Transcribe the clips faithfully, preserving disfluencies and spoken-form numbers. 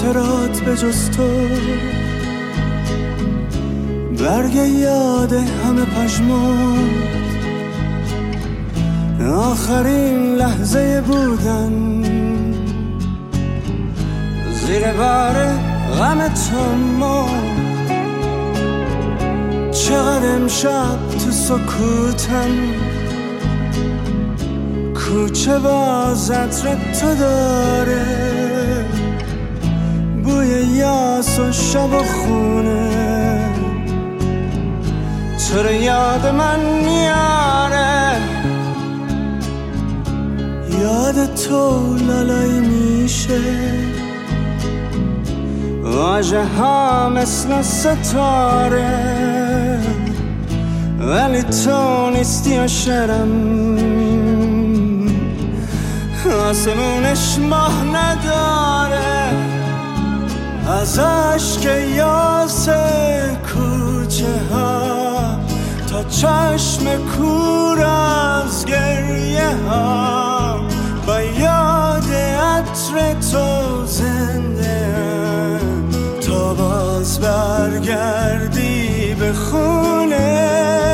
خاطرات به جز تو، برگ یاد همه پژمرد، آخرین لحظه بودن زیر بار غم تو مرد. چقدر امشب تو سکوتم، کوچه باز عطر تو داره، بوی یاس و شب و خونه، تو رو یاد من میاره. یاد تو لالایی میشه، واژه ها مثل ستاره، ولی تو نیستی و شرم، آسمونش ماه نداره. از عشق یاس کوچه ها تا چشم کور از گریه ها، با یاد عطر تو زنده ام، تا باز برگردی به خونه.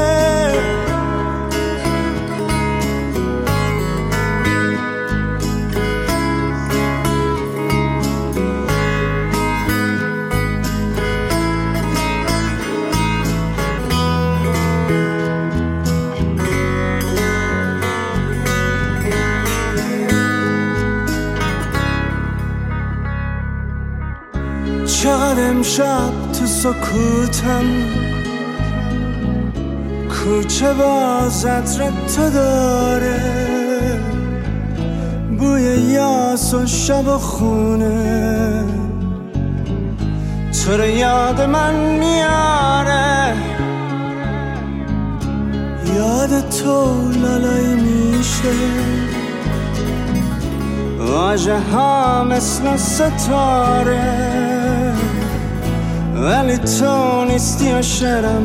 چقدر امشب تو سکوتم، کوچه باز عطر تو داره، بوی یاس و شب و خونه، تو رو یاد من میاره. یاد تو لالایی میشه، واژه ها مثل ستاره، ولی تو نیستی و شرم،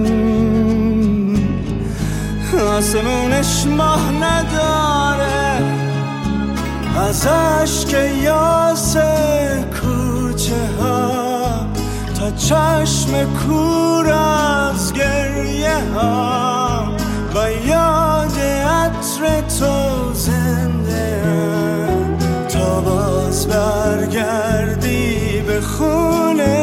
آسمونش ماه نداره. از عشق یاس کوچه ها تا چشم کور از گریه ها، با یاد عطر تو زنده ام، تا باز برگردی به خونه.